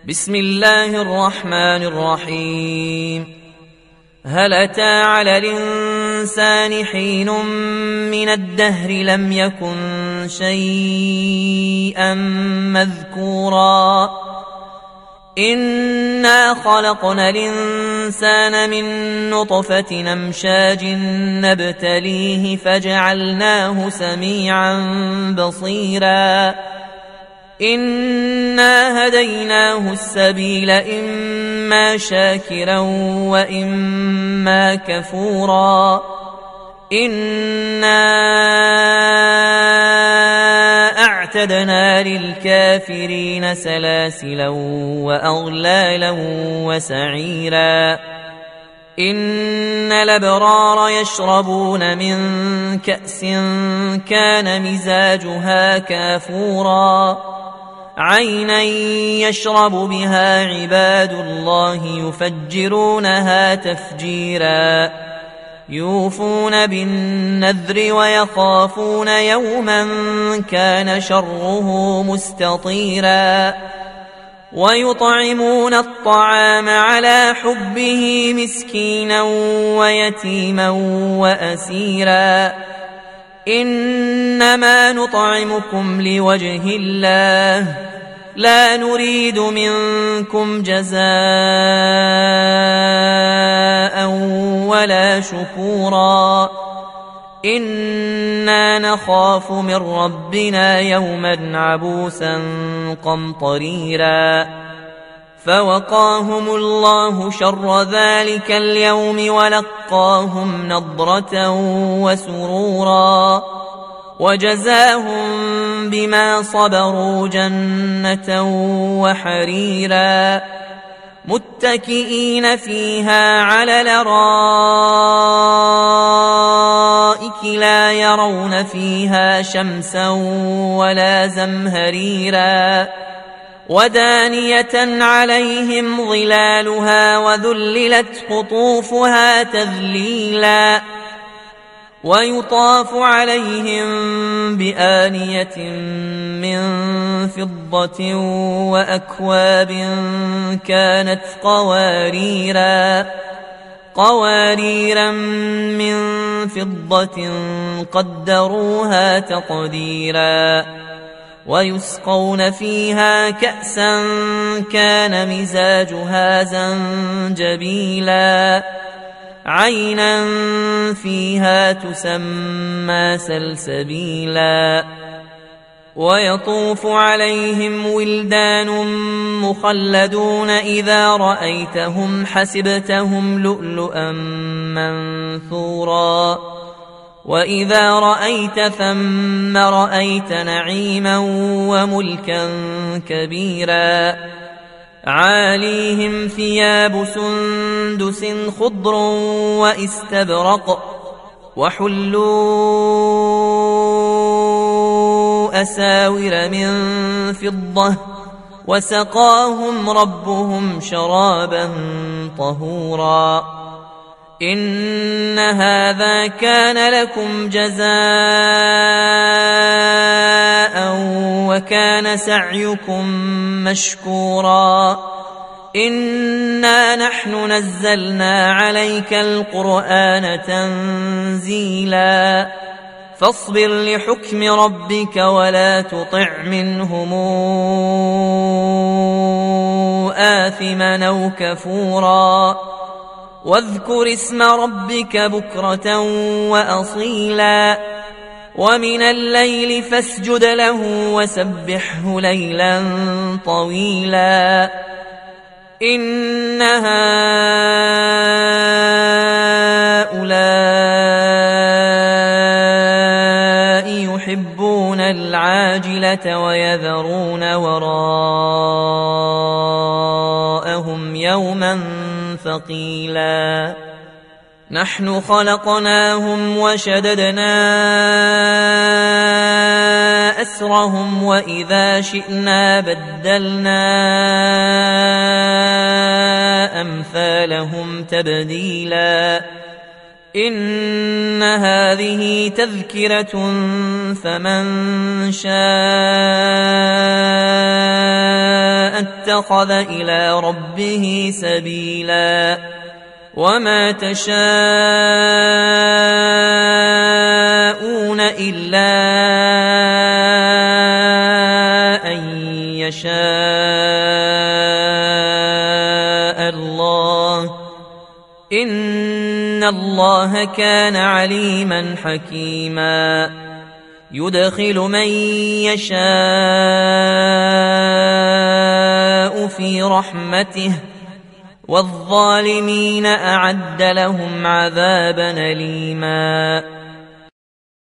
بسم الله الرحمن الرحيم. هل أتى على الإنسان حين من الدهر لم يكن شيئا مذكورا إنا خلقنا الإنسان من نطفة أمشاج نبتليه فجعلناه سميعا بصيرا إنا هديناه السبيل إما شاكرا وإما كفورا إنا أعتدنا للكافرين سلاسلا وأغلالا وسعيرا إن الأبرار يشربون من كأس كان مزاجها كافورا عينا يشرب بها عباد الله يفجرونها تفجيرا يوفون بالنذر ويخافون يوما كان شره مستطيرا ويطعمون الطعام على حبه مسكينا ويتيما وأسيرا إنما نطعمكم لوجه الله لا نريد منكم جزاء ولا شكورا إنا نخاف من ربنا يوما عبوسا قمطريرا فوقاهم الله شر ذلك اليوم ولقاهم نضرة وسرورا وجزاهم بما صبروا جنة وحريرا متكئين فيها على الأرائك لا يرون فيها شمسا ولا زمهريرا ودانية عليهم ظلالها وذللت قطوفها تذليلا ويطاف عليهم بآنية من فضة وأكواب كانت قواريرا من فضة قدروها تقديرا ويسقون فيها كأسا كان مزاجها زنجبيلا عينا فيها تسمى سلسبيلا ويطوف عليهم ولدان مخلدون إذا رأيتهم حسبتهم لؤلؤا منثورا وإذا رأيت ثم رأيت نعيما وملكا كبيرا عاليهم ثياب سندس خضر واستبرق وحلوا أساور من فضة وسقاهم ربهم شرابا طهورا إن هذا كان لكم جزاء وكان سعيكم مشكورا إنا نحن نزلنا عليك القرآن تنزيلا فاصبر لحكم ربك ولا تطع منهم آثما أو كفورا واذكر اسم ربك بكرة وأصيلا ومن الليل فاسجد له وسبحه ليلا طويلا إن هؤلاء يحبون العاجلة ويذرون وراءهم يوما ثقيلا نحن خلقناهم وشددنا أسرهم وإذا شئنا بدلنا أمثالهم تبديلا إن هذه تذكرة فمن شاء اتخذ إلى ربه سبيلا وما تشاءون إلا أن يشاء الله إن الله كان عليما حكيما يدخل من يشاء في رحمته والظالمين أعد لهم عذابا أليما